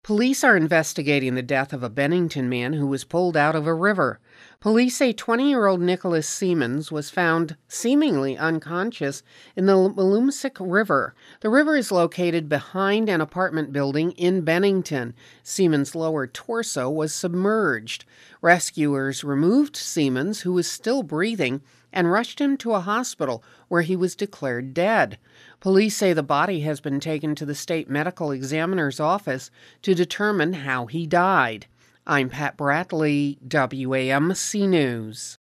Police are investigating the death of a Bennington man who was pulled out of a river. Police say 20-year-old Nicholas Siemens was found seemingly unconscious in the Malumsic River. The river is located behind an apartment building in Bennington. Siemens' lower torso was submerged. Rescuers removed Siemens, who was still breathing, and rushed him to a hospital where he was declared dead. Police say the body has been taken to the state medical examiner's office to determine how he died. I'm Pat Bradley, WAMC News.